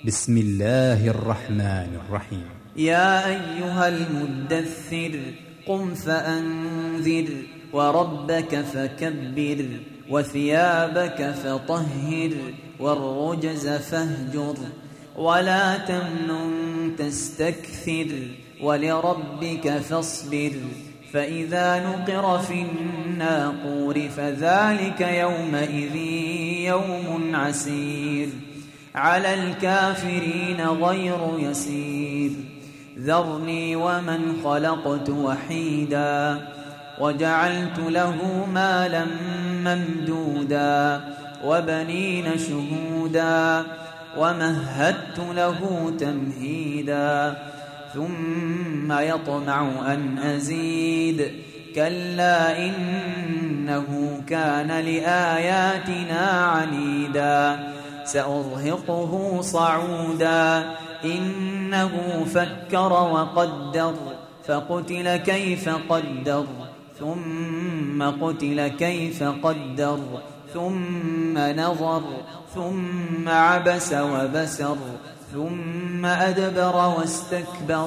بسم الله الرحمن الرحيم. يا أيها المدثر قم فأنذر وربك فكبر وثيابك فطهر والرجز فاهجر ولا تمنن تستكثر ولربك فاصبر فإذا نقر في الناقور فذلك يومئذ يوم عسير على الكافرين غير يسير ذرني ومن خلقت وحيدا وجعلت له مالا ممدودا وبنين شهودا ومهدت له تمهيدا ثم يطمع أن أزيد كلا إنه كان لآياتنا عنيدا سأرهقه صعودا إنه فكر وقدر فقتل كيف قدر ثم قتل كيف قدر ثم نظر ثم عبس وبسر ثم أدبر واستكبر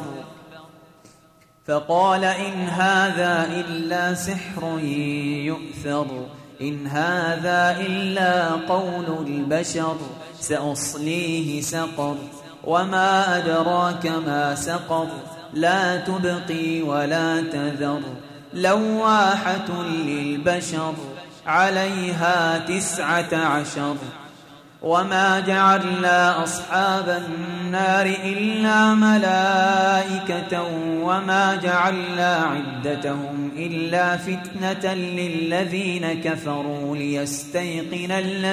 فقال إن هذا إلا سحر يؤثر إن هذا إلا قول البشر سأصليه سقر وما أدراك ما سقر لا تبقي ولا تذر لواحة للبشر عليها 19 وما جعلنا أصحاب النار إلا ملائكة وما جعلنا عدتهم إلا فتنة للذين كفروا ليستيقن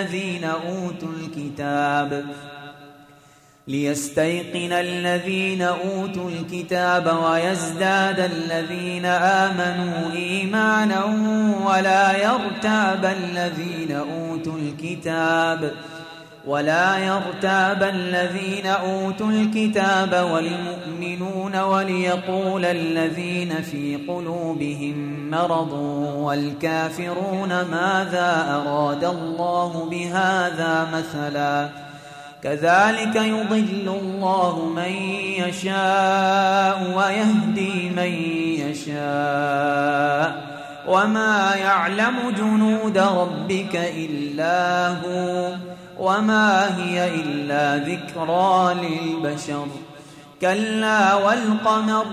الذين أوتوا الكتاب ويزداد الذين آمنوا إيمانا ولا يرتاب الذين أوتوا الكتاب والمؤمنون وليقول الذين في قلوبهم مرض والكافرون ماذا أراد الله بهذا مثلا كذلك يضل الله من يشاء ويهدي من يشاء وما يعلم جنود ربك إلا هو وما هي إلا ذكرى للبشر كلا والقمر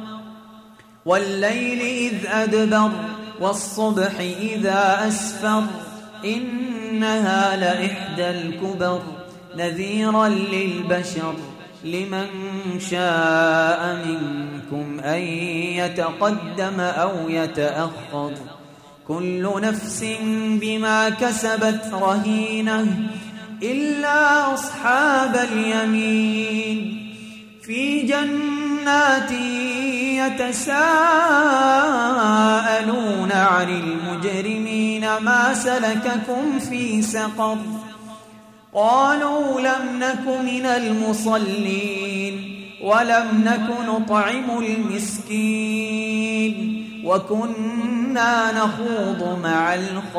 والليل إذ أدبر والصبح إذا أسفر إنها لإحدى الكبر نذيرا للبشر لمن شاء منكم أن يتقدم أو يتأخر كل نفس بما كسبت رهينة إلا أصحاب اليمين في جنات يتساءلون عن المجرمين ما سلككم في سقر قالوا لم نك من المصلين ولم نك نطعم المسكين وكنا نخوض مع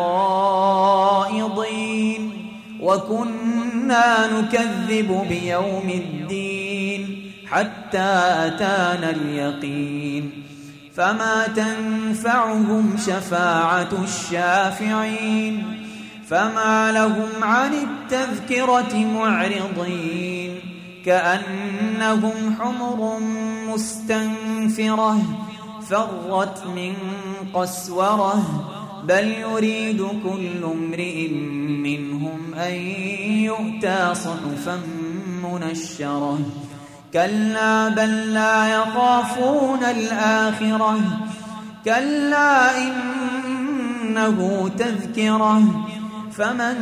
الخائضين وكنا نكذب بيوم الدين حتى أتانا اليقين فما تنفعهم شفاعة الشافعين فما لهم عن التذكرة معرضين كأنهم حمر مستنفرة فرت من قسورة بل يريد كل امرئ منهم أن يؤتى صحفا منشرة كلا بل لا يخافون الآخرة كلا إنه تذكرة فمن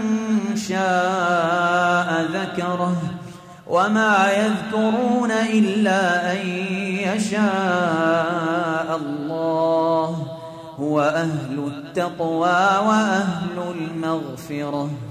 شاء ذكره وما يذكرون إلا أن يشاء الله هو أهل التقوى وأهل المغفرة